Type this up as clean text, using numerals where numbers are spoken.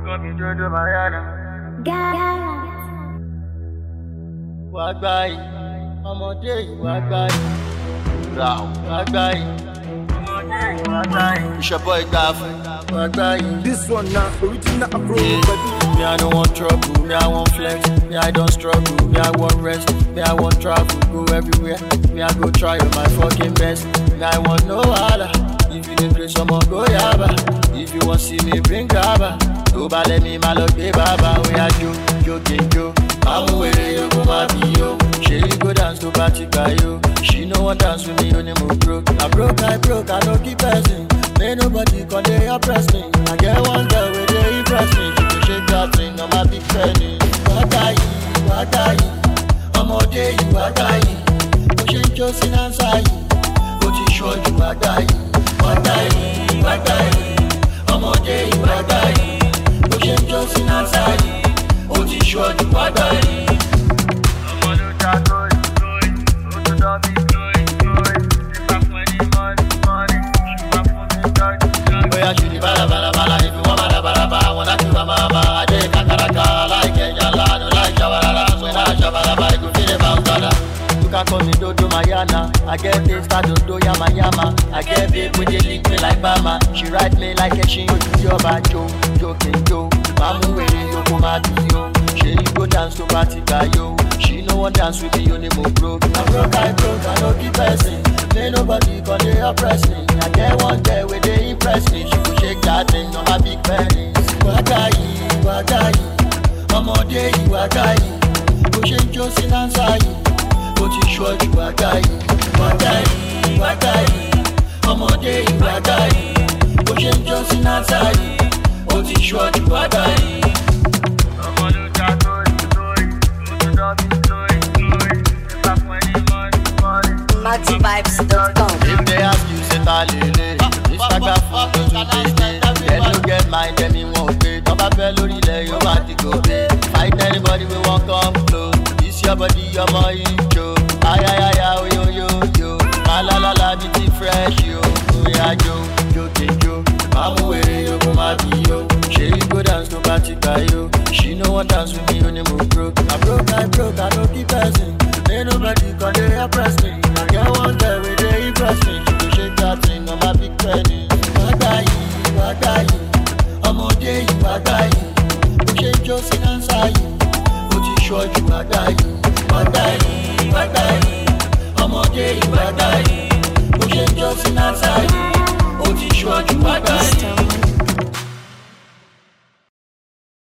Wagbai, ọmọdé yìí wagbai, wagbai, it's your boy Gaffy, wagbai. This one now, original approach, baby. Me I don't want trouble, me I want flex, me I don't struggle, me I want rest, me I want travel, go everywhere, me I go try on my fucking best, me I want no wahala. If you dey play someone go yaba, if you want see me bring grabber, go balẹ̀ mi ma lọ gbé bàbá, oya jo, jo kenjo, mamu wèrè yo go ma bi yo, ṣe you go dance to party gba yo, she no wan dance with me o ni mo broke, I broke, I no keep person, may nobody come dey oppress me, I get one girl wey dey impress me, she dey shake that thing on my big penny, wagayi, ọmọdé yìí wagayi, bó ṣe ń jó sí nánsá yìí, ó ti ṣojú wagayi, ọmọdé yìí wagayi, bó ṣe ń jó sí nánsá yìí, ó ti ṣojú wagayi. Ọmọ ló dá lóyè, ó tún dán bí lóyè, nípa fún ẹni mọ́ni, nípa fún mi lọ́yè. Bóyá ṣì ní bálabàlabàlà, ìfi wọ́n bàlàbàlàbà, wọn láti wá máa adé kàkàràkà, láìkẹ́ ìjà lánàá, láì ṣàwárà, sọ náà ṣàbàlàbà, ìgòkèlè bá ń gbàdá. You can call me Dodo Mayana. I get this star Dodo Yama Yama. I get big with the link me like Bama. She ride me like a shin to your bajo. Joking Joe. Mamu wele yo kuma yo. She you go dance to party guy yo. She no one dance with me only more broke. I broke, I no keep person. May nobody come they oppress me. I get one day where they impress me. She go shake that thing on my big pennies. Wagayi. Ọmọdé yìí wagayi. Bó ṣe ń jó sí nánsá yìí. Ó ti ṣojú wagayi, ọmọdé yìí wagayi, bó ṣe ń jó sí nánsá yìí, ó ti ṣojú wagayi. Ọmọ ló já lóyè, ó tún dán bí lóyè, nípa fún ẹni mọ́ni. MaxiVibes.com. If they ask you, say ta lele, Instagram fún mi tún dédé, then you get mind, then me won't pay, tọ́ba fẹ́ lórí ilẹ̀ yóò máa ti gòkè, fight anybody we wan come close, this your body, ọmọ intro. Ayayaya, yo, la, beauty fresh, yo, oya jo kenjo, mamu wèrè yo go ma bi yo, ṣe you go dance to party gba yo, she no wan dance with me only mo broke, I broke, I no keep person, may nobody come dey oppress me, I get one girl wey dey impress me, she go shake that thing on my big penny, wagayi, ọmọdé yìí wagayi, bó ṣe ń jó sí nánsá yìí, ó ti ṣojú wagayi, ọmọdé yìí wagayi, bó ṣe ń jó sí nánsá yìí.